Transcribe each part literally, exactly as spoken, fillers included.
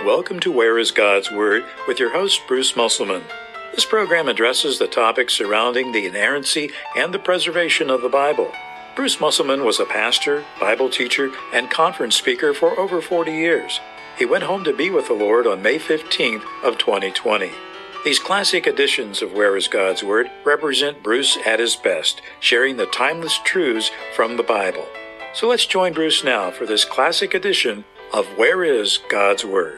Welcome to Where is God's Word with your host, Bruce Musselman. This program addresses the topics surrounding the inerrancy and the preservation of the Bible. Bruce Musselman was a pastor, Bible teacher, and conference speaker for over forty years. He went home to be with the Lord on May fifteenth of twenty twenty. These classic editions of Where is God's Word represent Bruce at his best, sharing the timeless truths from the Bible. So let's join Bruce now for this classic edition of Where is God's Word.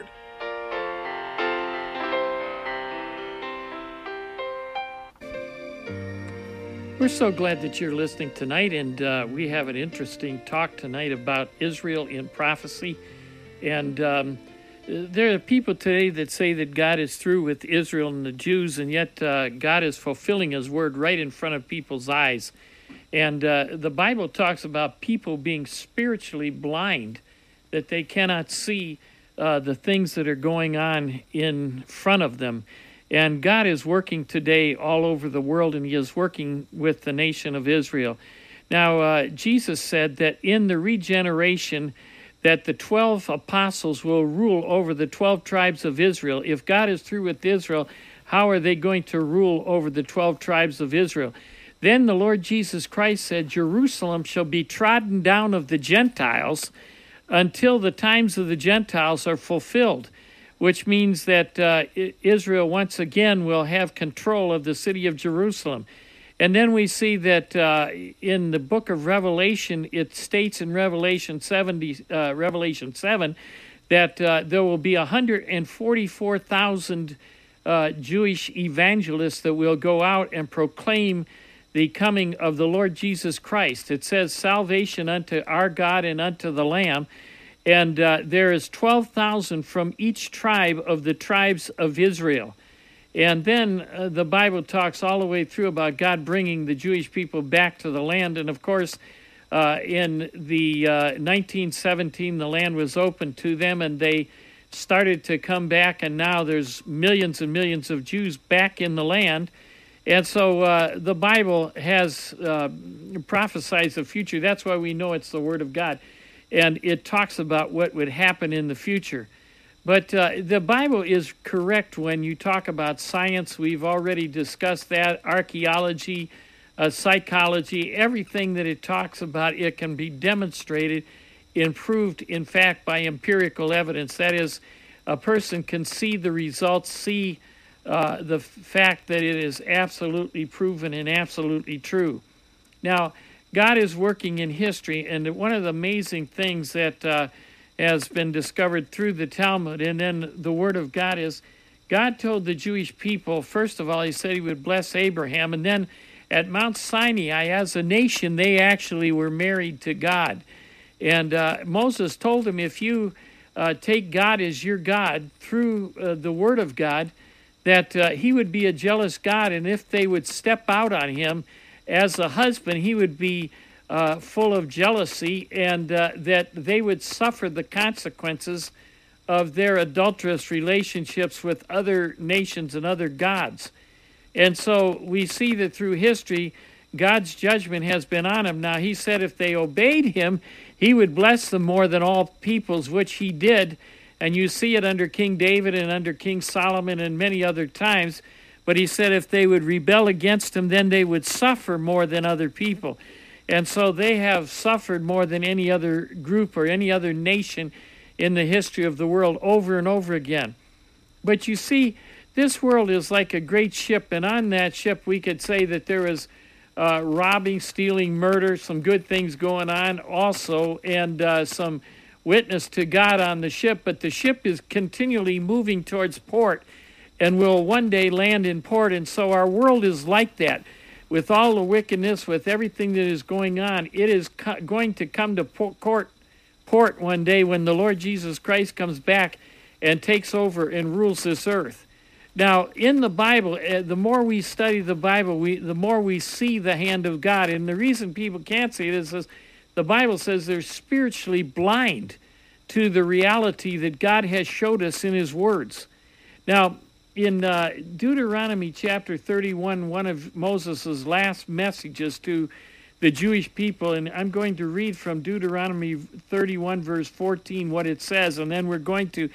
We're so glad that you're listening tonight, and uh, we have an interesting talk tonight about Israel in prophecy. And um, there are people today that say that God is through with Israel and the Jews, and yet uh, God is fulfilling His word right in front of people's eyes. And uh, the Bible talks about people being spiritually blind, that they cannot see uh, the things that are going on in front of them. And God is working today all over the world, and He is working with the nation of Israel. Now, uh, Jesus said that in the regeneration, that the twelve apostles will rule over the twelve tribes of Israel. If God is through with Israel, how are they going to rule over the twelve tribes of Israel? Then the Lord Jesus Christ said, Jerusalem shall be trodden down of the Gentiles until the times of the Gentiles are fulfilled, which means that uh, Israel once again will have control of the city of Jerusalem. And then we see that uh, in the book of Revelation, it states in Revelation seventy, uh, Revelation seven, that uh, there will be one hundred forty-four thousand uh, Jewish evangelists that will go out and proclaim the coming of the Lord Jesus Christ. It says, salvation unto our God and unto the Lamb. And uh, there is twelve thousand from each tribe of the tribes of Israel. And then uh, the Bible talks all the way through about God bringing the Jewish people back to the land. And of course, uh, in the uh, nineteen seventeen, the land was opened to them, and they started to come back. And now there's millions and millions of Jews back in the land. And so uh, the Bible has uh, prophesied the future. That's why we know it's the Word of God. And it talks about what would happen in the future. But uh, the Bible is correct when you talk about science. We've already discussed that. Archaeology, uh, psychology, everything that it talks about, it can be demonstrated, improved, in fact, by empirical evidence. That is, a person can see the results, see uh, the fact that it is absolutely proven and absolutely true. Now, God is working in history, and one of the amazing things that uh, has been discovered through the Talmud and then the Word of God is God told the Jewish people, first of all, He said He would bless Abraham, and then at Mount Sinai, as a nation, they actually were married to God. And uh, Moses told them, if you uh, take God as your God through uh, the Word of God, that uh, He would be a jealous God, and if they would step out on Him as a husband, He would be uh, full of jealousy, and uh, that they would suffer the consequences of their adulterous relationships with other nations and other gods. And so we see that through history, God's judgment has been on them. Now, He said if they obeyed Him, He would bless them more than all peoples, which He did. And you see it under King David and under King Solomon and many other times. But He said if they would rebel against Him, then they would suffer more than other people. And so they have suffered more than any other group or any other nation in the history of the world over and over again. But you see, this world is like a great ship, and on that ship we could say that there is uh, robbing, stealing, murder, some good things going on also, and uh, some witness to God on the ship. But the ship is continually moving towards port, and will one day land in port. And so our world is like that. With all the wickedness, with everything that is going on, it is co- going to come to port, port one day when the Lord Jesus Christ comes back and takes over and rules this earth. Now, in the Bible, uh, the more we study the Bible, we the more we see the hand of God. And the reason people can't see it is this, the Bible says they're spiritually blind to the reality that God has showed us in His words. Now, in uh, Deuteronomy chapter thirty-one, one of Moses' last messages to the Jewish people, and I'm going to read from Deuteronomy thirty-one, verse fourteen, what it says, and then we're going to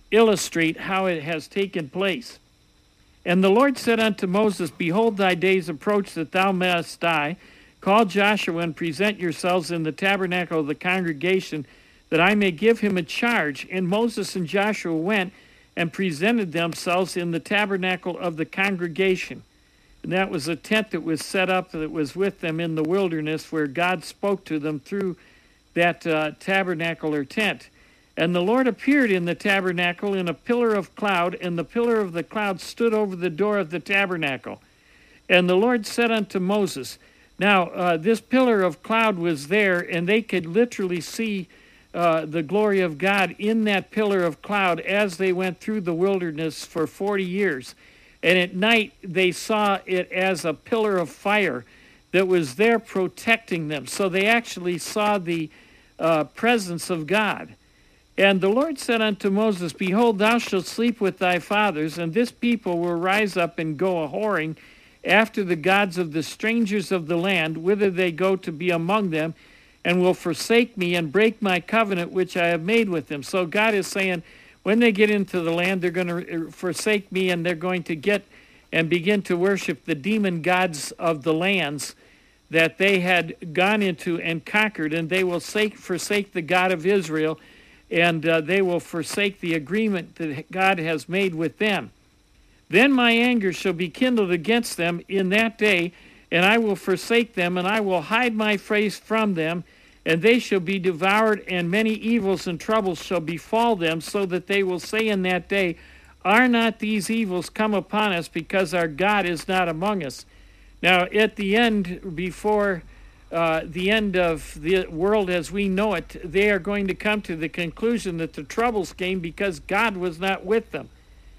illustrate how it has taken place. And the Lord said unto Moses, Behold, thy days approach that thou mayest die. Call Joshua and present yourselves in the tabernacle of the congregation, that I may give him a charge. And Moses and Joshua went and presented themselves in the tabernacle of the congregation. And that was a tent that was set up that was with them in the wilderness, where God spoke to them through that uh, tabernacle or tent. And the Lord appeared in the tabernacle in a pillar of cloud, and the pillar of the cloud stood over the door of the tabernacle. And the Lord said unto Moses, now uh, this pillar of cloud was there, and they could literally see uh, the glory of God in that pillar of cloud as they went through the wilderness for forty years. And at night they saw it as a pillar of fire that was there protecting them. So they actually saw the uh, presence of God. And the Lord said unto Moses, Behold, thou shalt sleep with thy fathers, and this people will rise up and go a-whoring after the gods of the strangers of the land, whither they go to be among them, and will forsake me and break my covenant which I have made with them. So God is saying, when they get into the land, they're going to forsake me, and they're going to get and begin to worship the demon gods of the lands that they had gone into and conquered, and they will forsake the God of Israel, and uh, they will forsake the agreement that God has made with them. Then my anger shall be kindled against them in that day, and I will forsake them, and I will hide my face from them, and they shall be devoured, and many evils and troubles shall befall them, so that they will say in that day, Are not these evils come upon us, because our God is not among us? Now, at the end, before uh, the end of the world as we know it, they are going to come to the conclusion that the troubles came because God was not with them.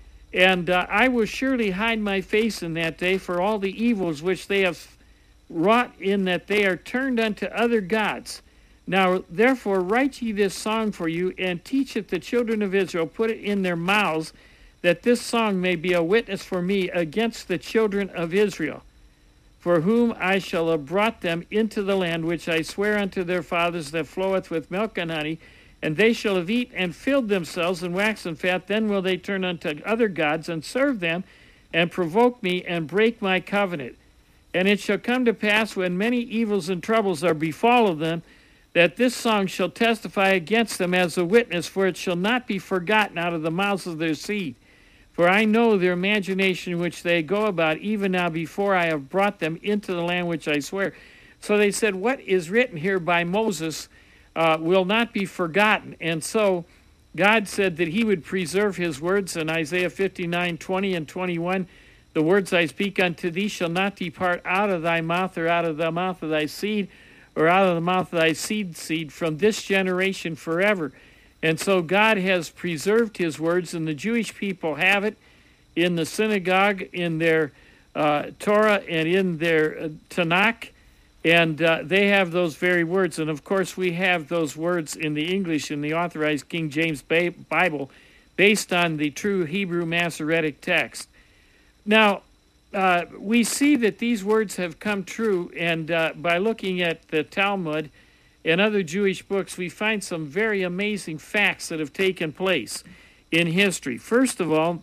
And uh, I will surely hide my face in that day for all the evils which they have wrought, in that they are turned unto other gods. Now, therefore, write ye this song for you, and teach it the children of Israel, put it in their mouths, that this song may be a witness for me against the children of Israel, for whom I shall have brought them into the land which I swear unto their fathers, that floweth with milk and honey, and they shall have eaten and filled themselves and waxen fat. Then will they turn unto other gods and serve them, and provoke me and break my covenant. And it shall come to pass, when many evils and troubles are befallen them, that this song shall testify against them as a witness, for it shall not be forgotten out of the mouths of their seed. For I know their imagination which they go about, even now before I have brought them into the land which I swear. So they said, what is written here by Moses Uh, will not be forgotten. And so God said that he would preserve his words in Isaiah fifty-nine, twenty and twenty-one. The words I speak unto thee shall not depart out of thy mouth, or out of the mouth of thy seed, or out of the mouth of thy seed seed, from this generation forever. And so God has preserved his words, and the Jewish people have it in the synagogue, in their uh, Torah, and in their uh, Tanakh. And uh, they have those very words. And, of course, we have those words in the English, in the Authorized King James Bible, based on the true Hebrew Masoretic text. Now, uh, we see that these words have come true, and uh, by looking at the Talmud and other Jewish books, we find some very amazing facts that have taken place in history. First of all,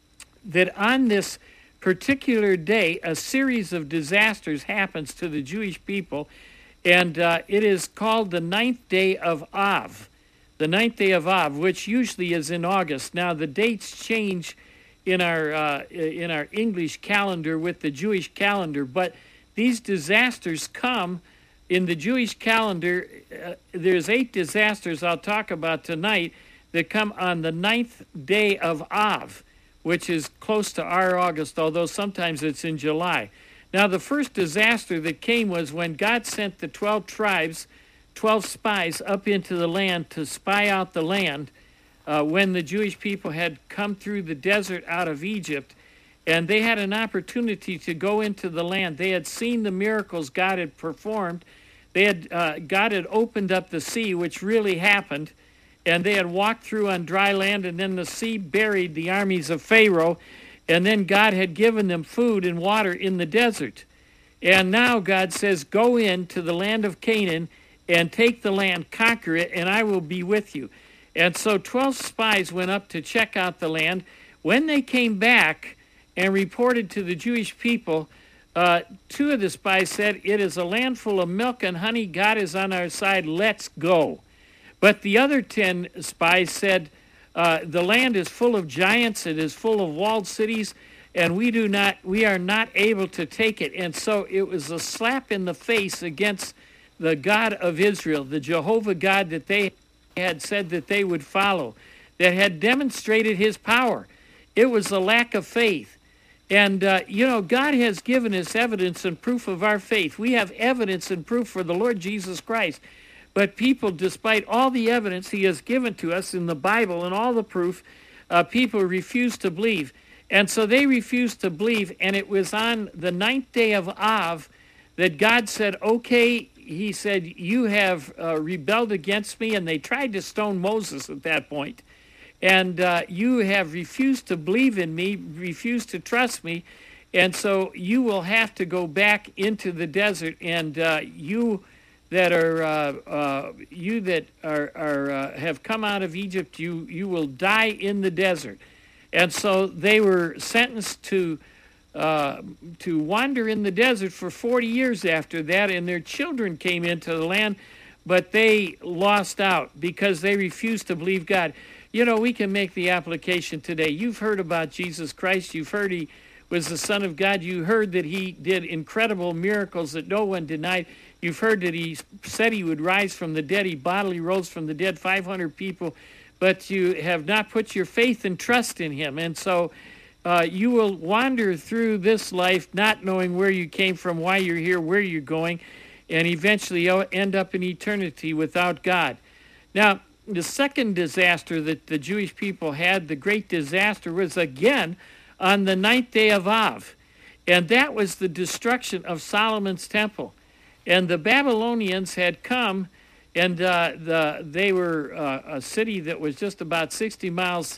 that on this particular day, a series of disasters happens to the Jewish people, and uh, it is called the ninth day of Av, the ninth day of Av, which usually is in August. Now, the dates change in our uh, in our English calendar with the Jewish calendar, but these disasters come in the Jewish calendar. Uh, there's eight disasters I'll talk about tonight that come on the ninth day of Av, which is close to our August, although sometimes it's in July. Now, the first disaster that came was when God sent the twelve tribes, twelve spies, up into the land to spy out the land uh, when the Jewish people had come through the desert out of Egypt, and they had an opportunity to go into the land. They had seen the miracles God had performed. They had uh, God had opened up the sea, which really happened, and they had walked through on dry land, and then the sea buried the armies of Pharaoh, and then God had given them food and water in the desert. And now God says, go in to the land of Canaan and take the land, conquer it, and I will be with you. And so twelve spies went up to check out the land. When they came back and reported to the Jewish people, uh, two of the spies said, "It is a land full of milk and honey. God is on our side. Let's go." But the other ten spies said, uh, "The land is full of giants. It is full of walled cities, and we do not, we are not able to take it." And so it was a slap in the face against the God of Israel, the Jehovah God that they had said that they would follow, that had demonstrated his power. It was a lack of faith. And, uh, you know, God has given us evidence and proof of our faith. We have evidence and proof for the Lord Jesus Christ. But people, despite all the evidence he has given to us in the Bible and all the proof, uh, people refuse to believe. And so they refused to believe, and it was on the ninth day of Av that God said, okay, he said, you have uh, rebelled against me, and they tried to stone Moses at that point. And uh, you have refused to believe in me, refused to trust me, and so you will have to go back into the desert, and uh, you that are uh, uh, you that are, are uh, have come out of Egypt, you you will die in the desert. And so they were sentenced to uh, to wander in the desert for forty years after that, and their children came into the land, but they lost out because they refused to believe God. You know, we can make the application today. You've heard about Jesus Christ. You've heard he was the Son of God. You heard that he did incredible miracles that no one denied. You've heard that he said he would rise from the dead. He bodily rose from the dead, five hundred people. But you have not put your faith and trust in him. And so uh, you will wander through this life not knowing where you came from, why you're here, where you're going, and eventually you'll end up in eternity without God. Now, the second disaster that the Jewish people had, the great disaster, was again on the ninth day of Av. And that was the destruction of Solomon's temple. And the Babylonians had come, and uh, the, they were uh, a city that was just about sixty miles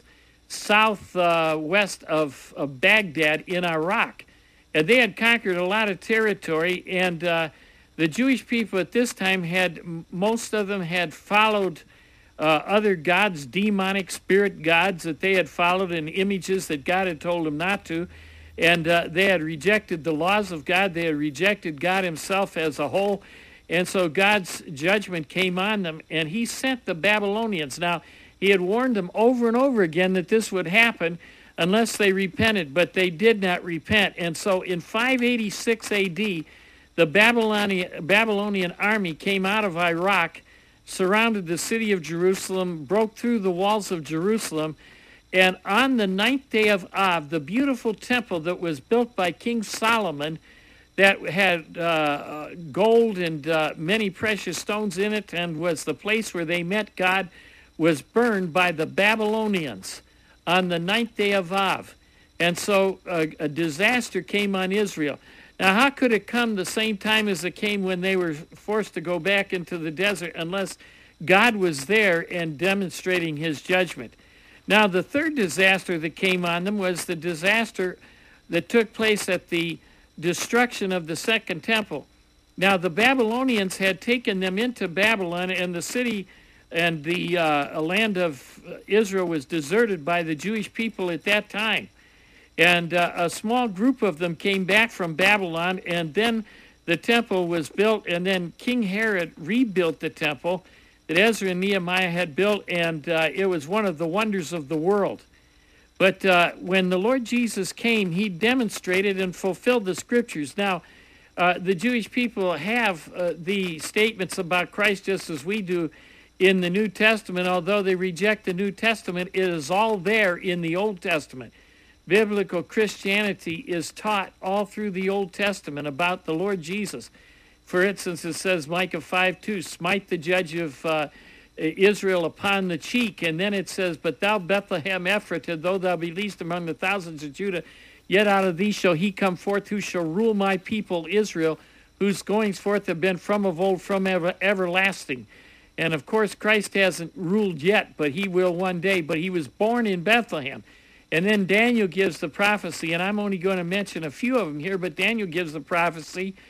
southwest uh, of, of Baghdad in Iraq. And they had conquered a lot of territory, and uh, the Jewish people at this time had, most of them had followed Uh, other gods, demonic spirit gods that they had followed, and images that God had told them not to. And uh, they had rejected the laws of God. They had rejected God himself as a whole. And so God's judgment came on them, and he sent the Babylonians. Now, he had warned them over and over again that this would happen unless they repented, but they did not repent. And so in five eighty-six A D, the Babylonian, Babylonian army came out of Iraq, surrounded the city of Jerusalem, broke through the walls of Jerusalem, and on the ninth day of Av, the beautiful temple that was built by King Solomon that had uh, gold and uh, many precious stones in it and was the place where they met God, was burned by the Babylonians on the ninth day of Av. And so uh, a disaster came on Israel. Now, how could it come the same time as it came when they were forced to go back into the desert unless God was there and demonstrating his judgment? Now, the third disaster that came on them was the disaster that took place at the destruction of the second temple. Now, the Babylonians had taken them into Babylon, and the city and the uh, land of Israel was deserted by the Jewish people at that time. And uh, a small group of them came back from Babylon, and then the temple was built, and then King Herod rebuilt the temple that Ezra and Nehemiah had built, and uh, it was one of the wonders of the world. But uh, when the Lord Jesus came, he demonstrated and fulfilled the scriptures. Now, uh, the Jewish people have uh, the statements about Christ just as we do in the New Testament. Although they reject the New Testament, it is all there in the Old Testament. Biblical Christianity is taught all through the Old Testament about the Lord Jesus. For instance, it says, Micah five two, smite the judge of uh, Israel upon the cheek. And then it says, but thou Bethlehem Ephratah, though thou be least among the thousands of Judah, yet out of thee shall he come forth who shall rule my people Israel, whose goings forth have been from of old, from ever, everlasting. And of course, Christ hasn't ruled yet, but he will one day. But he was born in Bethlehem. And then Daniel gives the prophecy, and I'm only going to mention a few of them here, but Daniel gives the prophecy,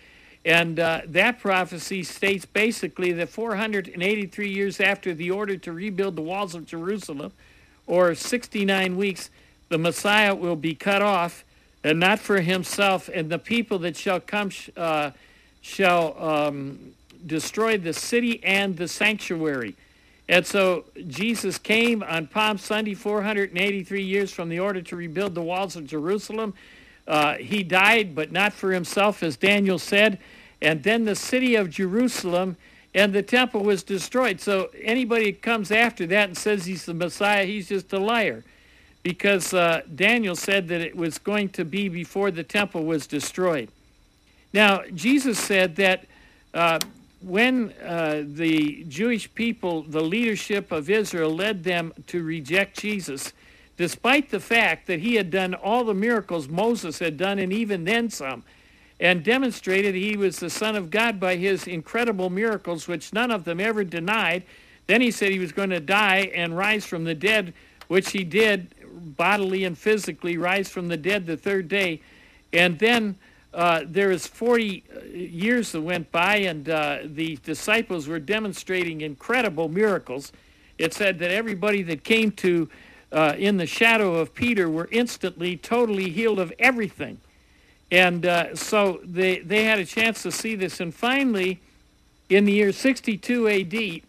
And uh, that prophecy states basically that four hundred eighty-three years after the order to rebuild the walls of Jerusalem, or sixty-nine weeks, the Messiah will be cut off, and not for himself, and the people that shall come uh, shall um, destroy the city and the sanctuary. And so Jesus came on Palm Sunday, four hundred eighty-three years from the order to rebuild the walls of Jerusalem. Uh, he died, but not for himself, as Daniel said. And then the city of Jerusalem and the temple was destroyed. So anybody that comes after that and says he's the Messiah, he's just a liar. Because uh, Daniel said that it was going to be before the temple was destroyed. Now, Jesus said that uh, when uh, the Jewish people, the leadership of Israel, led them to reject Jesus, despite the fact that he had done all the miracles Moses had done, and even then some, and demonstrated he was the Son of God by his incredible miracles, which none of them ever denied. Then he said he was going to die and rise from the dead, which he did, bodily and physically rise from the dead the third day. And then uh, there was forty years that went by, and uh, the disciples were demonstrating incredible miracles. It said that everybody that came to uh, in the shadow of Peter were instantly totally healed of everything. And uh, so they, they had a chance to see this. And finally, in the year sixty-two A D,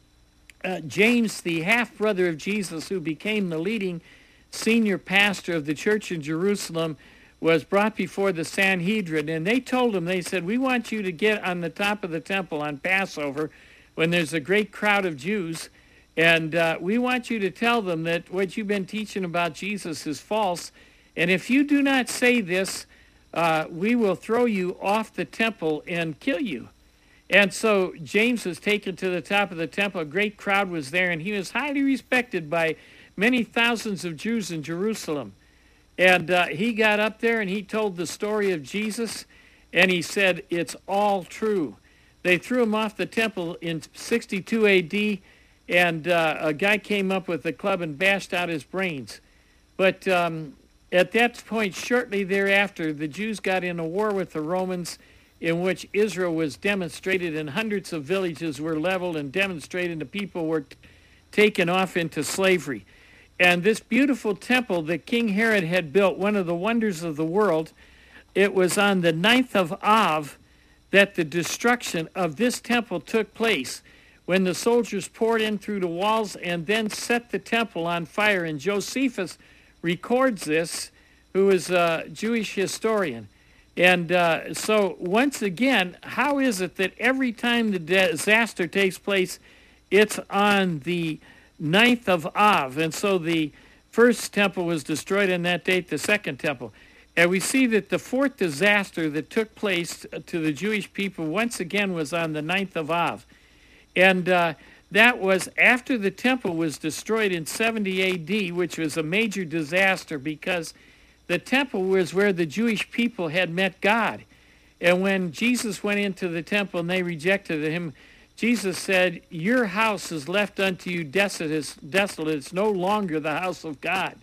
uh, James, the half-brother of Jesus, who became the leading senior pastor of the church in Jerusalem, was brought before the Sanhedrin. And they told him, they said, we want you to get on the top of the temple on Passover when there's a great crowd of Jews. And uh, we want you to tell them that what you've been teaching about Jesus is false. And if you do not say this, Uh, we will throw you off the temple and kill you. And so James was taken to the top of the temple. A great crowd was there, and he was highly respected by many thousands of Jews in Jerusalem. And uh, he got up there and he told the story of Jesus, and he said, it's all true. They threw him off the temple in sixty-two A D, and uh, a guy came up with a club and bashed out his brains. But um, at that point, shortly thereafter, the Jews got in a war with the Romans, in which Israel was demonstrated, and hundreds of villages were leveled and demonstrated, and the people were t- taken off into slavery. And this beautiful temple that King Herod had built, one of the wonders of the world, it was on the ninth of Av that the destruction of this temple took place, when the soldiers poured in through the walls and then set the temple on fire. And Josephus records this, who is a Jewish historian. And uh, so once again, how is it that every time the disaster takes place, it's on the ninth of Av? And so the first temple was destroyed on that date, the second temple. And we see that the fourth disaster that took place to the Jewish people once again was on the ninth of Av. And uh, that was after the temple was destroyed in seventy A D, which was a major disaster because the temple was where the Jewish people had met God. And when Jesus went into the temple and they rejected him, Jesus said, your house is left unto you desolate. It's no longer the house of God.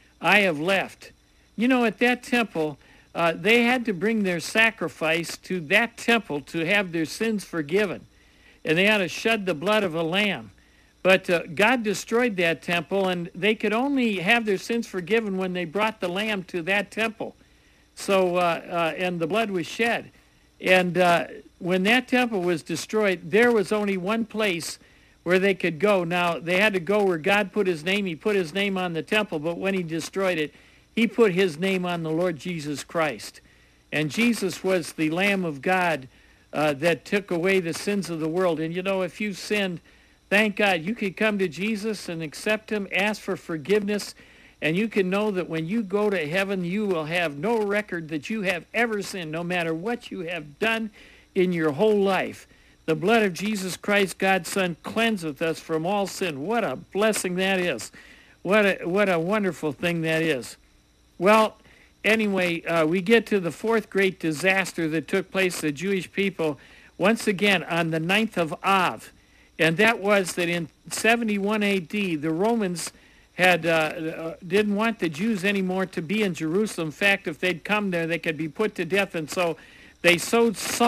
I have left. You know, at that temple, uh, they had to bring their sacrifice to that temple to have their sins forgiven. And they had to shed the blood of a lamb. But uh, God destroyed that temple, and they could only have their sins forgiven when they brought the lamb to that temple. So, uh, uh, and the blood was shed. And uh, when that temple was destroyed, there was only one place where they could go. Now, they had to go where God put his name. He put his name on the temple, but when he destroyed it, he put his name on the Lord Jesus Christ. And Jesus was the Lamb of God uh, that took away the sins of the world. And you know, if you've sinned, thank God, you can come to Jesus and accept him, ask for forgiveness, and you can know that when you go to heaven, you will have no record that you have ever sinned, no matter what you have done in your whole life. The blood of Jesus Christ, God's Son, cleanseth us from all sin. What a blessing that is. What a, what a wonderful thing that is. Well, anyway, uh, we get to the fourth great disaster that took place to the Jewish people, once again on the ninth of Av. And that was that in seventy-one A D, the Romans had uh, uh, didn't want the Jews anymore to be in Jerusalem. In fact, if they'd come there, they could be put to death. And so they sowed salt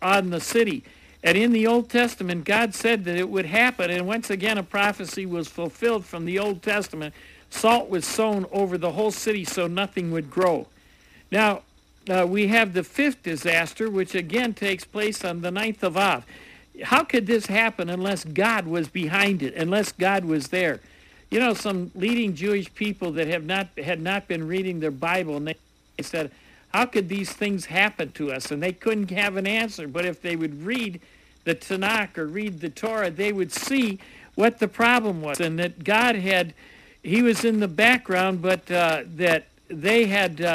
on the city. And in the Old Testament, God said that it would happen. And once again, a prophecy was fulfilled from the Old Testament. Salt was sown over the whole city so nothing would grow. Now, uh, we have the fifth disaster, which again takes place on the ninth of Av. How could this happen unless God was behind it, unless God was there? You know, some leading Jewish people that have not had not been reading their Bible, and they said, how could these things happen to us? And they couldn't have an answer. But if they would read the Tanakh or read the Torah, they would see what the problem was, and that God had, he was in the background, but uh, that they had uh,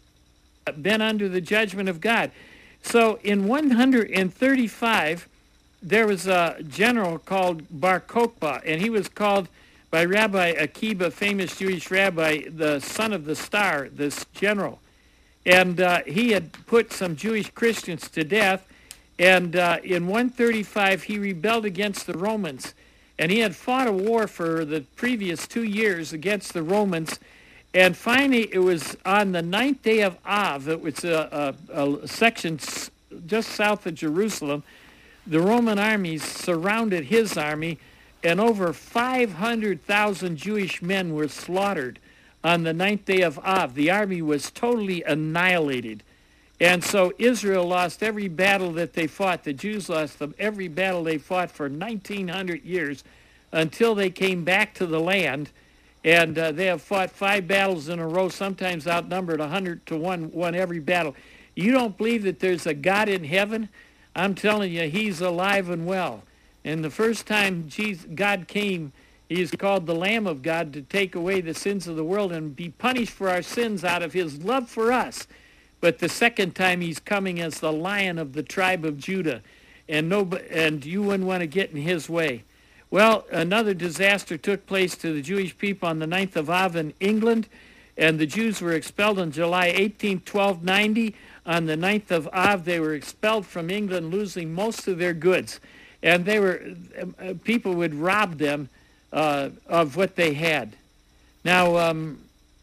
been under the judgment of God. So in one thirty-five, there was a general called Bar Kokhba, and he was called by Rabbi Akiba, famous Jewish rabbi, the son of the star, this general. And uh, he had put some Jewish Christians to death. And uh, in one thirty-five, he rebelled against the Romans. And he had fought a war for the previous two years against the Romans. And finally, it was on the ninth day of Av, it was a, a, a section just south of Jerusalem. The Roman armies surrounded his army, and over five hundred thousand Jewish men were slaughtered on the ninth day of Av. The army was totally annihilated. And so Israel lost every battle that they fought. The Jews lost them every battle they fought for nineteen hundred years until they came back to the land. And uh, they have fought five battles in a row, sometimes outnumbered one hundred to one, won every battle. You don't believe that there's a God in heaven? I'm telling you, he's alive and well. And the first time Jesus, God came, he is called the Lamb of God to take away the sins of the world and be punished for our sins out of his love for us. But the second time he's coming as the Lion of the tribe of Judah, and no, and you wouldn't want to get in his way. Well, another disaster took place to the Jewish people on the ninth of Av in England, and the Jews were expelled on July eighteenth, twelve ninety. On the ninth of Av, they were expelled from England, losing most of their goods. And they were, uh, people would rob them uh, of what they had. Now, um,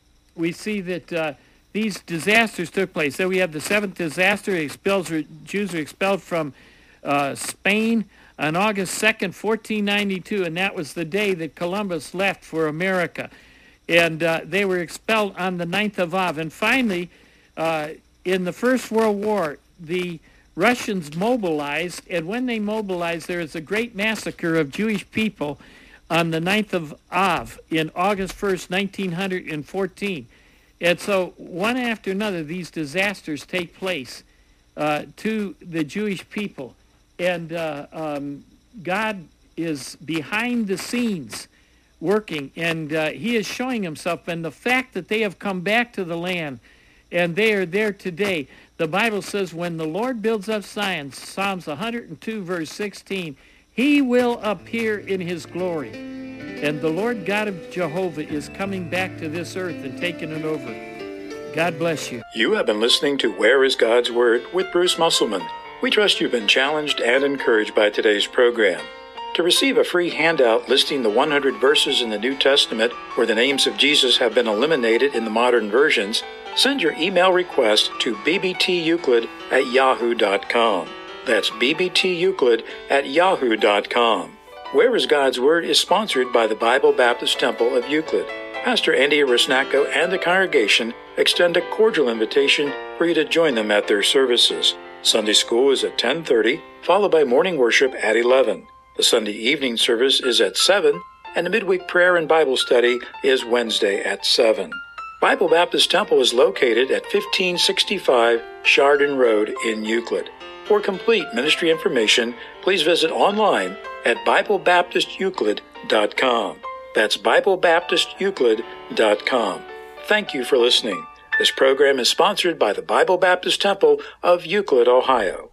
we see that uh, these disasters took place. So we have the seventh disaster. Expels, Jews were expelled from uh, Spain on August second, fourteen ninety-two, and that was the day that Columbus left for America. And uh, they were expelled on the ninth of Av. And finally, uh, in the First World War, the Russians mobilized, and when they mobilized, there was a great massacre of Jewish people on the ninth of Av in August first, nineteen fourteen. And so one after another, these disasters take place uh, to the Jewish people. And uh, um, God is behind the scenes working, and uh, he is showing himself. And the fact that they have come back to the land, and they are there today. The Bible says when the Lord builds up Zion, Psalms one hundred two, verse sixteen, he will appear in his glory. And the Lord God of Jehovah is coming back to this earth and taking it over. God bless you. You have been listening to Where is God's Word with Bruce Musselman. We trust you've been challenged and encouraged by today's program. To receive a free handout listing the one hundred verses in the New Testament where the names of Jesus have been eliminated in the modern versions, send your email request to b b t euclid at yahoo dot com. That's b b t euclid at yahoo dot com. Where is God's Word is sponsored by the Bible Baptist Temple of Euclid. Pastor Andy Rusnacko and the congregation extend a cordial invitation for you to join them at their services. Sunday school is at ten thirty, followed by morning worship at eleven. The Sunday evening service is at seven, and the midweek prayer and Bible study is Wednesday at seven. Bible Baptist Temple is located at fifteen sixty-five Chardon Road in Euclid. For complete ministry information, please visit online at bible baptist euclid dot com. That's bible baptist euclid dot com. Thank you for listening. This program is sponsored by the Bible Baptist Temple of Euclid, Ohio.